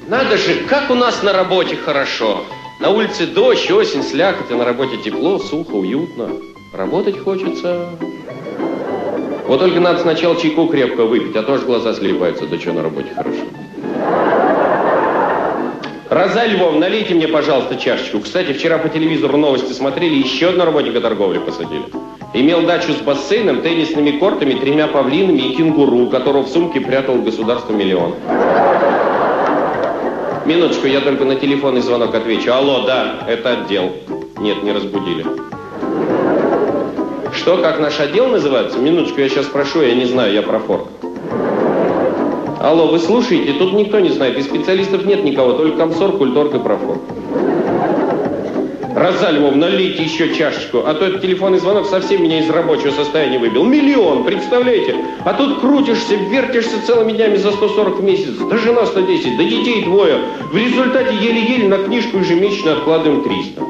Надо же, как у нас на работе хорошо. На улице дождь, осень, слякоть, а на работе тепло, сухо, уютно. Работать хочется. Вот только надо сначала чайку крепко выпить, а то аж глаза слипаются. Да что на работе хорошо. Розалия Львовна, налейте мне, пожалуйста, чашечку. Кстати, вчера по телевизору новости смотрели, еще одного работника торговли посадили. Имел дачу с бассейном, теннисными кортами, 3 павлинами и кенгуру, у которого в сумке прятал государство миллион. Минуточку, я только на телефонный звонок отвечу. Алло, да, это отдел. Нет, не разбудили. Что, как наш отдел называется? Минуточку, я сейчас спрошу, я не знаю, я профорг. Алло, вы слушаете? Тут никто не знает, и специалистов нет никого, только комсорг, культорг и профорг. Розалия Львовна, налейте еще чашечку, а то этот телефонный звонок совсем меня из рабочего состояния выбил. Миллион, представляете? А тут крутишься, вертишься целыми днями за 140 в месяц, да жена 110, да детей 2. В результате еле-еле на книжку ежемесячно откладываем 300.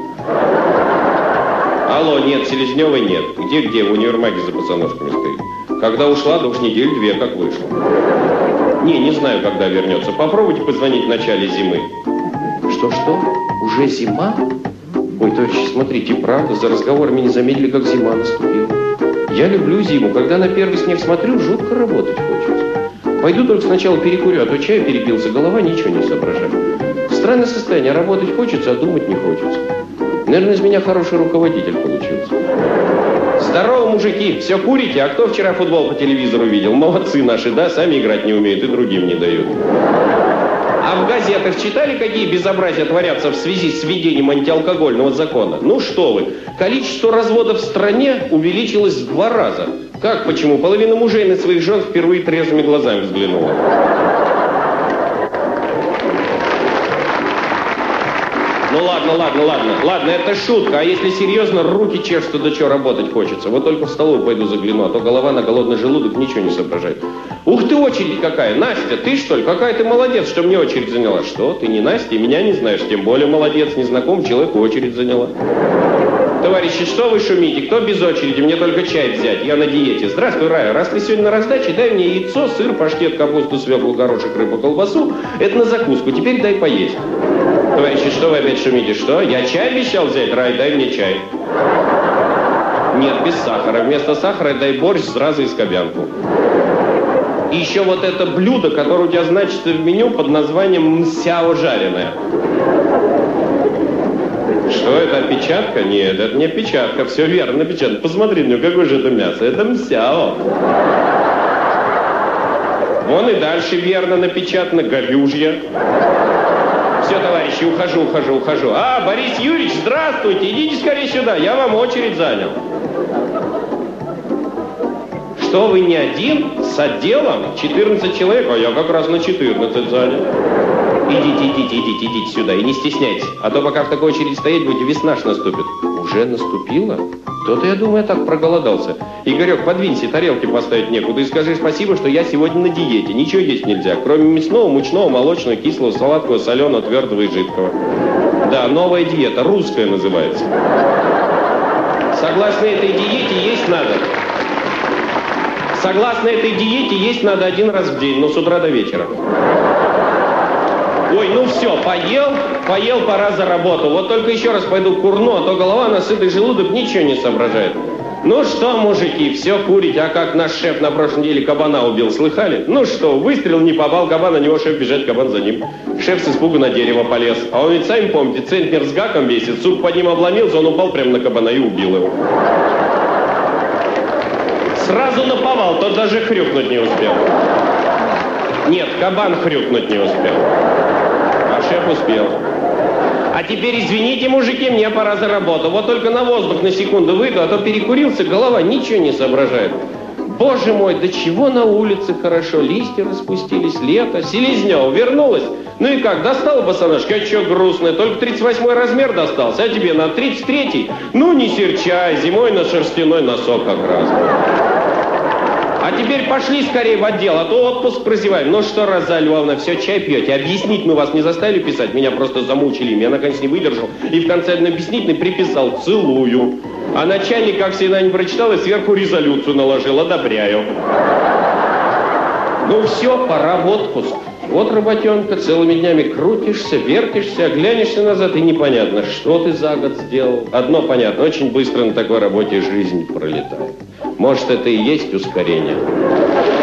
Алло, нет, Селезневой нет. Где? В универмаге за босоножками стоит. Когда ушла, да уж неделю-2 как вышла. Не знаю, когда вернется. Попробуйте позвонить в начале зимы. Что? Уже зима? Ой, товарищи, смотрите, правда, за разговорами не заметили, как зима наступила. Я люблю зиму. Когда на первый снег смотрю, жутко работать хочется. Пойду только сначала перекурю, а то чаю перепился, голова ничего не соображает. Странное состояние, работать хочется, а думать не хочется. Наверное, из меня хороший руководитель получился. Здорово, мужики, все курите? А кто вчера футбол по телевизору видел? Молодцы наши, да? Сами играть не умеют и другим не дают. А в газетах читали, какие безобразия творятся в связи с введением антиалкогольного закона? Ну что вы, количество разводов в стране увеличилось в 2 раза. Как, почему? Половина мужей на своих жен впервые трезвыми глазами взглянула. Ну ладно, это шутка. А если серьезно, руки чешутся, да что, работать хочется. Вот только в столовую пойду загляну, а то голова на голодный желудок ничего не соображает. Ух ты, очередь какая! Настя, ты что ли? Какая ты молодец, что мне очередь заняла. Что, ты не Настя и меня не знаешь? Тем более молодец, незнакомый человек очередь заняла. Товарищи, что вы шумите? Кто без очереди? Мне только чай взять, я на диете. Здравствуй, Рая, раз ты сегодня на раздаче, дай мне яйцо, сыр, паштет, капусту, свеклу, горошек, рыбу, колбасу. Это на закуску, теперь дай поесть. Товарищи, что вы опять шумите? Что? Я чай обещал взять? Рай, дай мне чай. Нет, без сахара. Вместо сахара дай борщ сразу и скобянку. И еще вот это блюдо, которое у тебя значится в меню под названием мсяо жареное. Что это, опечатка? Нет, это не опечатка, все верно напечатано. Посмотри, ну какое же это мясо? Это мсяо. Вон и дальше верно напечатано, говюжье. Все, товарищи, ухожу. А, Борис Юрьевич, здравствуйте, идите скорее сюда, я вам очередь занял. Что, вы не один? С отделом? 14 человек, а я как раз на 14 занял. Идите сюда и не стесняйтесь, а то пока в такой очереди стоять будете, весна ж наступит. Уже наступила? То-то, я думаю, так проголодался. Игорек, подвинься, тарелки поставить некуда и скажи спасибо, что я сегодня на диете. Ничего есть нельзя, кроме мясного, мучного, молочного, кислого, сладкого, соленого, твердого и жидкого. Да, новая диета, русская называется. Согласно этой диете есть надо. Согласно этой диете есть надо 1 раз в день, но с утра до вечера. Ой, ну все, поел, пора за работу. Вот только еще раз пойду курну, а то голова на сытый желудок ничего не соображает. Ну что, мужики, все курить, а как наш шеф на прошлой неделе кабана убил, слыхали? Ну что, выстрел не попал, кабан, на него шеф бежать, кабан за ним. Шеф с испугу на дерево полез. А он ведь, сами помните, центнер с гаком весит, сук под ним обломился, он упал прямо на кабана и убил его. Сразу наповал, тот даже хрюкнуть не успел. Нет, кабан хрюкнуть не успел. А шеф успел. А теперь, извините, мужики, мне пора за работу. Вот только на воздух на секунду выйду, а то перекурился, голова ничего не соображает. Боже мой, до чего на улице хорошо. Листья распустились, лето. Селезнева вернулась. Ну и как, достала босоножки? А что грустная? Только 38-й размер достался, а тебе на 33-й? Ну не серчай, зимой на шерстяной носок как раз. А теперь пошли скорее в отдел, а то отпуск прозеваем. Ну что, Розалия Львовна, все, чай пьете? Объяснить мы вас не заставили писать? Меня просто замучили. Я, наконец, не выдержал. И в конце объяснительной приписал «целую». А начальник, как всегда, не прочитал и сверху резолюцию наложил «одобряю». Ну все, пора в отпуск. Вот работенка, целыми днями крутишься, вертишься, оглянешься назад, и непонятно, что ты за год сделал. Одно понятно, очень быстро на такой работе жизнь пролетает. Может, это и есть ускорение.